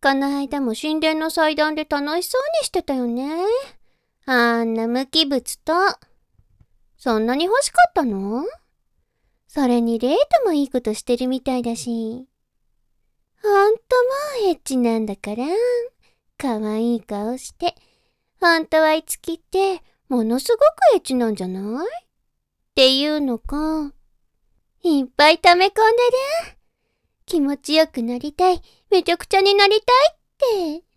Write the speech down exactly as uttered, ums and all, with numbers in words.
この間も神殿の祭壇で楽しそうにしてたよね。あんな無機物と。そんなに欲しかったの？それにレイともいいことしてるみたいだし。ほんともうエッチなんだから。かわいい顔して。ほんとはいつきってものすごくエッチなんじゃない？っていうのか。いっぱい溜め込んでる。気持ちよくなりたい。めちゃくちゃになりたいって。